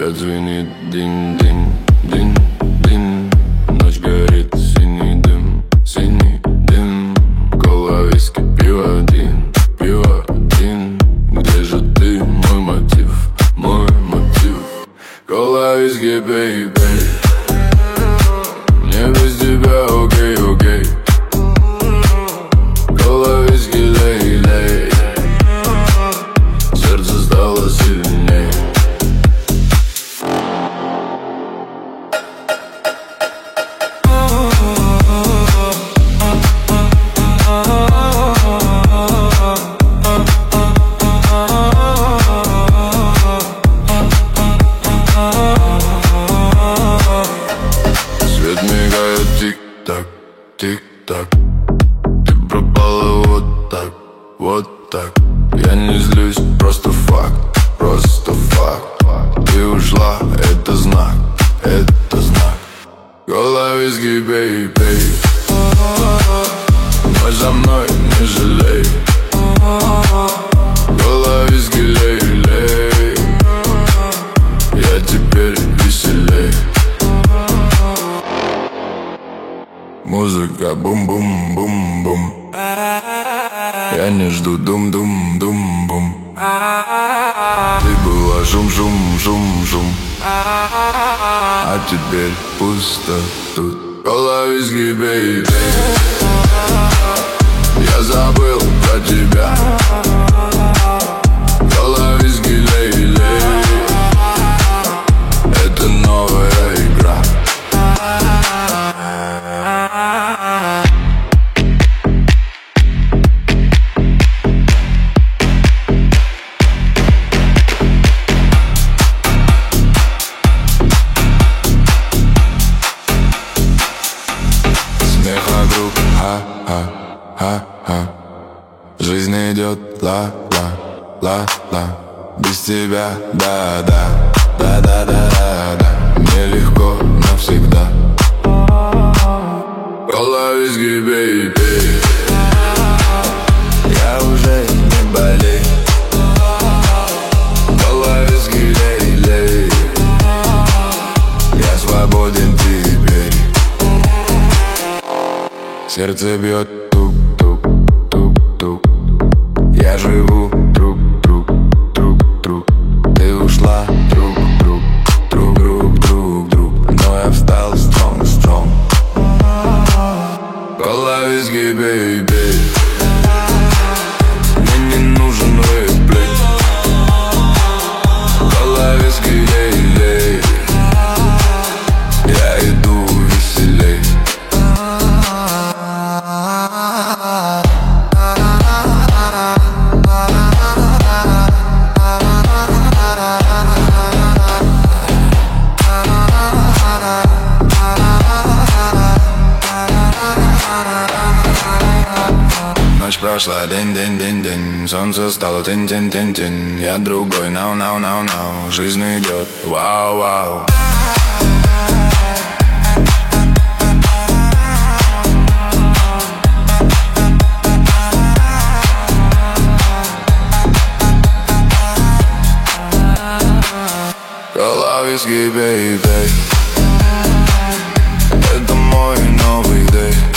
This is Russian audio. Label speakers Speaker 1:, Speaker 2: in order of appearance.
Speaker 1: Опять звенит динь-динь-динь. Ночь горит, синий дым, синий дым. Кола, виски, пиво один, пиво один. Где же ты, мой мотив, мой мотив? Кола, виски, бейби. Мне без тебя окей, окей. Кола, виски, лей-лей. Сердце стало сильней. Свет мигает, тик-так, тик-так. Ты пропала вот так, вот так. Я не злюсь, просто факт, просто факт. Ты ушла, это знак, это знак. Кола, виски, бейби. Ночь за мной, не жалей. Кола, виски, лей-лей. Я теперь веселей. Музыка бум-бум-бум-бум. Я не жду дум-дум-дум-бум. Ты была жум-жум-жум-жум, а теперь пусто тут. Кола, виски, бейби. Я забыл про тебя. Кола, виски, лей-лей. Это новая игра. Смех вокруг, ха-ха-ха-ха. Жизнь идет ла-ла-ла-ла. Без тебя, да-да, да-да-да-да. Мне легко навсегда. Кола, виски, бейби. Я уже не болею. Кола, виски, лей-лей. Я свободен теперь. Сердце бьет тук-тук-тук-тук. Я живу друг-друг-друг-друг. Ты ушла друг-друг-друг-друг. Но я встал strong-strong. Кола, виски, бейби. Мне не нужен реплей. Кола, виски, лей-лей. Я иду веселей. Ночь прошла, день-день-день-день. Солнце стало тень-тень-тень-тень. Я другой, нау-нау-нау-нау. Жизнь идет, вау-вау. Кола, виски, бейби. Это мой новый дей.